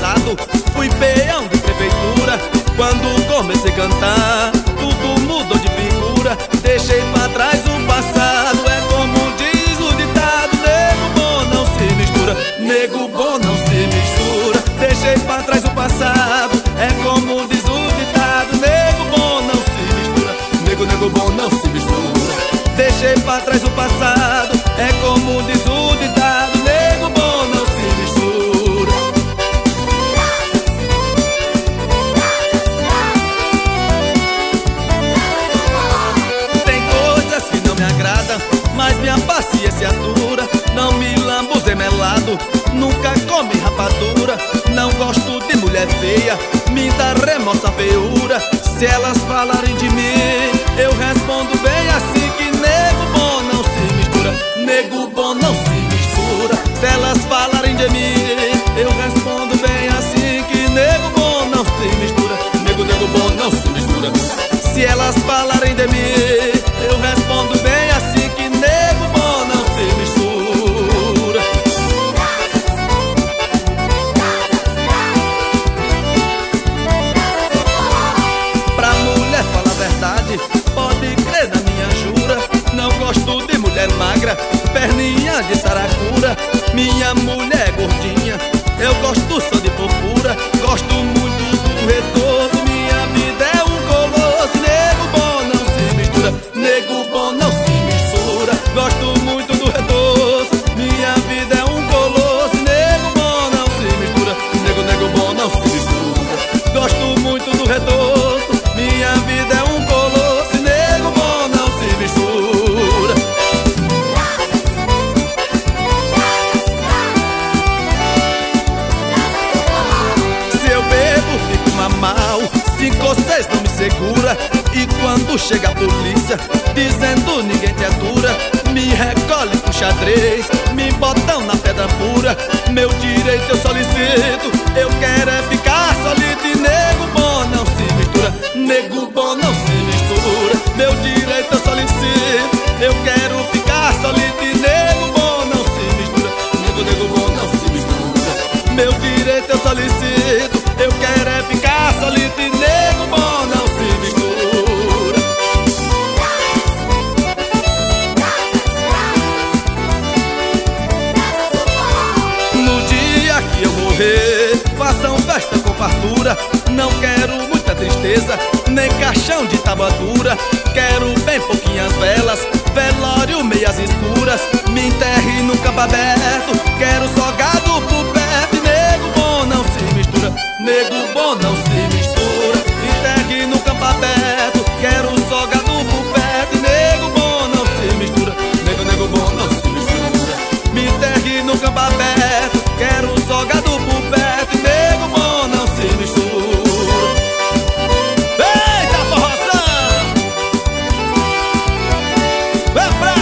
passado fui peão de prefeitura. Quando comecei a cantar, tudo mudou de figura. Deixei pra trás o passado, é como diz o ditado: nego bom não se mistura, nego bom não se mistura. Deixei pra trás o passado, é como diz o ditado: nego bom não se mistura, nego bom não se mistura. Deixei pra trás o passado, é como diz o ditado: nego bom não se mistura. Tem coisas que não me agradam, mas minha paciência dura. Não me lambuze melado, nunca come rapadura. Não gosto de mulher feia, me dá remorso a feiura. Se elas falarem de mim, eu respondo bem assim que nego bom não se mistura, nego bom não se mistura. Se elas falarem de mim, eu respondo bem assim que nego bom não se mistura, nego bom não se mistura. Se elas falarem de mim, eu respondo bem assim que nego bom não se mistura. Pra mulher falar a verdade, pode crer na minha jura. Não gosto de mulher magra, perninha de saracura. Minha mulher gordinha, eu gosto só de fofura. Gosto muito do retoço, minha vida é um colosso. Nego bom não se mistura, nego bom não se mistura. Gosto muito do retoço, minha vida é um colosso. Nego bom não se mistura, nego bom não se mistura. Gosto muito do retoço, minha vida é um colosso. Nego bom não se mistura. Se eu bebo fico mal, 5 ou 6 não me segura. E quando chega a polícia dizendo ninguém te atura, me recolhe pro xadrez, me botam na pedra pura. Meu direito eu solicito, eu quero é ficar solito. E nego bom não se mistura, nego bom não se mistura. Meu direito eu solicito, eu quero ficar solito. E nego bom não se mistura, nego bom não se mistura. Meu direito eu solicito, eu quero é ficar solito. E nego bom não se mistura. No dia que eu morrer, façam festa com fartura. Não quero muita tristeza, nem caixão de tábua dura. Quero bem pouquinhas velas, velório meias escuras. Me enterre num campo aberto, quero só gado por perto. E nego bom não se mistura, nego bom não se mistura. Enterre num campo aberto, quero só gado por perto. E nego bom não se mistura, nego bom não se mistura. Me enterre num campo aberto, quero só gado por perto. E nego bom não se mistura. Eita forrozão! É pra